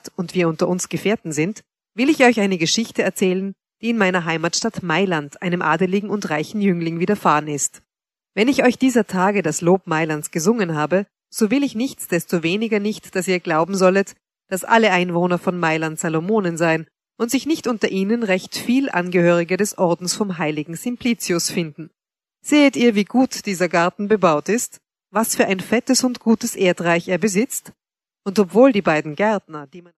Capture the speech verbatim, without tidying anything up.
erlaubt und wir unter uns Gefährten sind, will ich euch eine Geschichte erzählen, die in meiner Heimatstadt Mailand einem adeligen und reichen Jüngling widerfahren ist. Wenn ich euch dieser Tage das Lob Mailands gesungen habe, so will ich nichtsdestoweniger nicht, dass ihr glauben sollet, dass alle Einwohner von Mailand Salomonen seien und sich nicht unter ihnen recht viel Angehörige des Ordens vom heiligen Simplicius finden. Seht ihr, wie gut dieser Garten bebaut ist, was für ein fettes und gutes Erdreich er besitzt? Und obwohl die beiden Gärtner, die man